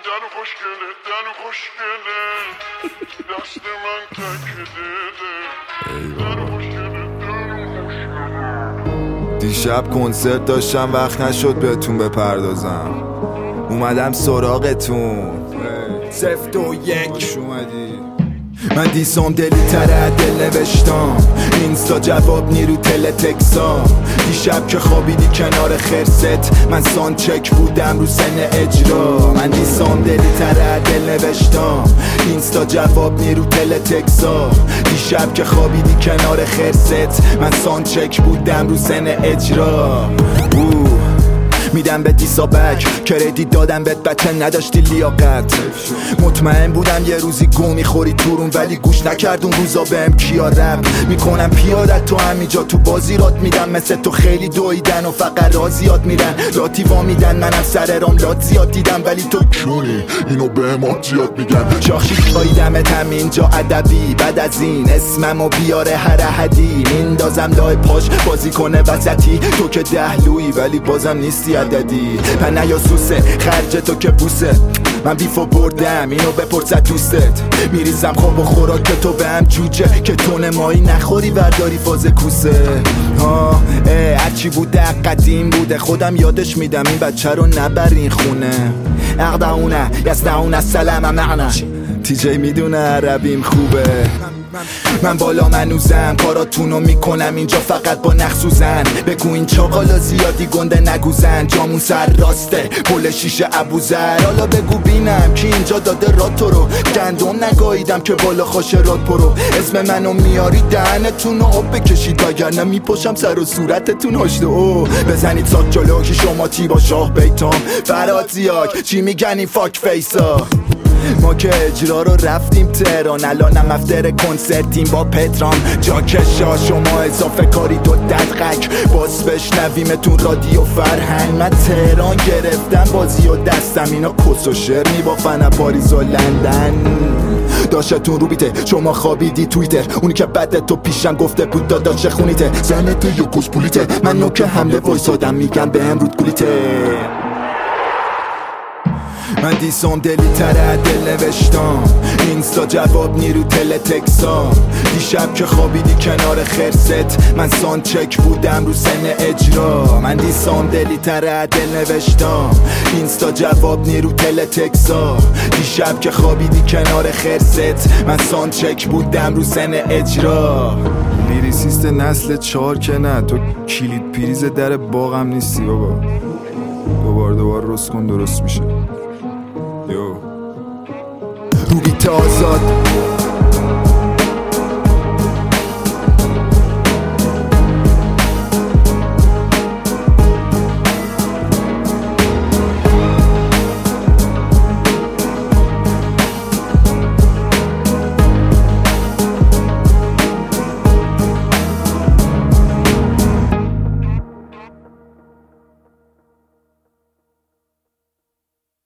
دلو خوشگله دلو خوشگله دست من تک دله دلو خوشگله دیشب کنسرت داشتم وقت نشد بهتون بپردازم اومدم سراغتون 021 خوش اومدی من دیسام دلی تره دل نوشتم اینستا جواب نیرو تل تکسام دیشب که خوابیدی کنار خرست من سانچک بودم رو سن اجرا من دیسام دلی تره دل نوشتم اینستا جواب نیرو تل تکسام دیشب که خوابیدی کنار خرست من سانچک بودم رو سن اجرا میدم به دیسابک کردیت دادم بهت بچه نداشتی لیاقت مطمئن بودم یه روزی گو میخوری تورون ولی گوش نکردون روزا بهم کیا رپ میکنم پیادت تو همینجا تو بازی رات میدم مثل تو خیلی دویدن و فقط رازیات میرن لاتی وا میدن منم سر رام لات زیاد دیدم ولی تو کونی اینو به ما زیاد میگن شاخی بایدمت همینجا ادبی بعد از این اسممو بیاره هر احدی میندازم لای پاش بازی کنه وسطی تو که دهلویی ولی بازم نیستی عددی پنه یا سوسه خرج تو که بوسه من بیفو بردم اینو بپرسد دوستت میریزم خواب و خوراک که تو به هم جوجه که تو نمایی نخوری برداری فاز کوسه هرچی بوده قدیم بوده خودم یادش میدم این بچه رو نبرین خونه اقدعونه یستعونه السلام معنا تیجی میدونه عربیم خوبه من بالا منوزم کاراتونو میکنم اینجا فقط با نخسوزن بگو این چاقالا زیادی گنده نگوزن جامون سر راسته پل شیشه ابوذر حالا بگو بینم کی اینجا داده رات تو رو گندم نگاهیدم که بالا خاشه رات پرو اسم منو میاری دهنتون رو آب بکشید وگرنه میپشم سر و صورتتون هشت بزنید ساک جلو که شما تی با شاه بیتام فراد زیاک چی میگن این فاک فیسا ما که اجرا رو رفتیم تهران الانم افتر کنسرتیم با پترام جاکشا شما اضافه کاری دو ددقک باز بشنویمتون رادیو فرهنگ من تهران گرفتم بازی و دستم اینا کس و شعر میبافن پاریس و لندن داشتون رو بیته شما خوابیدی تویتر اونی که بعد تو پیشم گفته بود داداش خونیته زنته یا کس پولیته من نوکه حمله وایسادم میگم به امرود گولیته من دیسام دلی تره دل نوشتم اینستا جواب نیرو تل تکسام دیشب که خوابیدی کنار خرست من سانچک بودم رو سن اجرا من دیسام دلی تره دل نوشتم اینستا جواب نیرو تل تکسام دیشب که خوابیدی کنار خرست من سانچک بودم رو سن اجرا لیریسیست نسل 4 که نه تو کلید پریز در باغم نیستی بابا دوبار رست کن درست میشه رو بیت آزاد